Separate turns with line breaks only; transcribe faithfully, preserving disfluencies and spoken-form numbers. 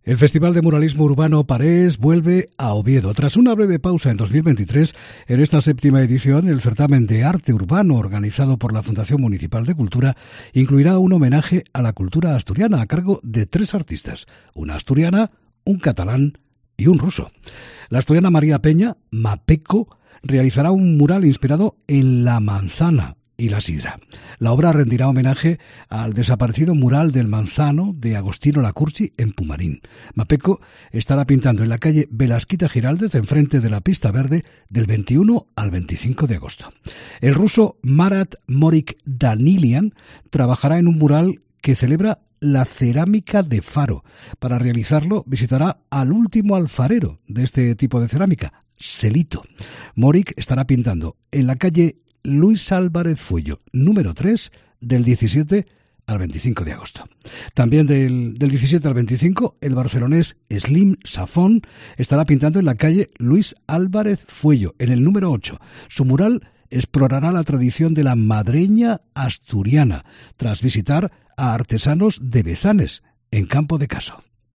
El Festival de Muralismo Urbano Parés vuelve a Oviedo. Tras una breve pausa en dos mil veintitrés, en esta séptima edición, el certamen de arte urbano organizado por la Fundación Municipal de Cultura incluirá un homenaje a la cultura asturiana a cargo de tres artistas, una asturiana, un catalán y un ruso. La asturiana María Peña, Mapeco, realizará un mural inspirado en la manzana y la sidra. La obra rendirá homenaje al desaparecido mural del manzano de Agostino Lacurci en Pumarín. Mapeco estará pintando en la calle Belasquita Giraldez, enfrente de la pista verde, del veintiuno al veinticinco de agosto. El ruso Marat Morik Danilian trabajará en un mural que celebra la cerámica de Faro. Para realizarlo visitará al último alfarero de este tipo de cerámica, Selito. Morik estará pintando en la calle Luis Álvarez Fuello, número tres, del diecisiete al veinticinco de agosto. También del, del diecisiete al veinticinco, el barcelonés Slim Safón estará pintando en la calle Luis Álvarez Fuello, en el número ocho. Su mural explorará la tradición de la madreña asturiana, tras visitar a artesanos de Bezanes, en Campo de Caso.